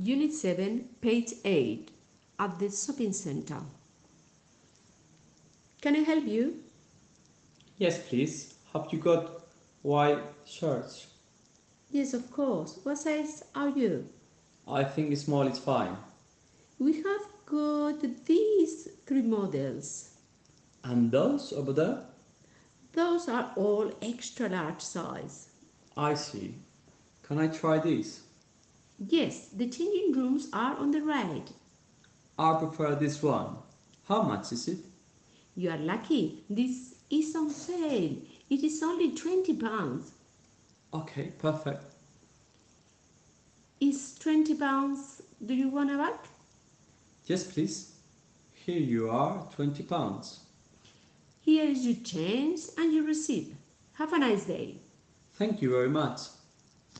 Unit 7, page 8, at the shopping center. Can I help you? Yes, please. Have you got white shirts? Yes, of course. What size are you? I think small is fine. We have got these three models. And those over there? Those are all extra large size. I see. Can I try this? Yes, the changing rooms are on the right. I prefer this one. How much is it? You are lucky. This is on sale. It is only £20. Okay, perfect. Is £20? Do you want a bag? Yes, please. Here you are, £20. Here is your change and your receipt. Have a nice day. Thank you very much.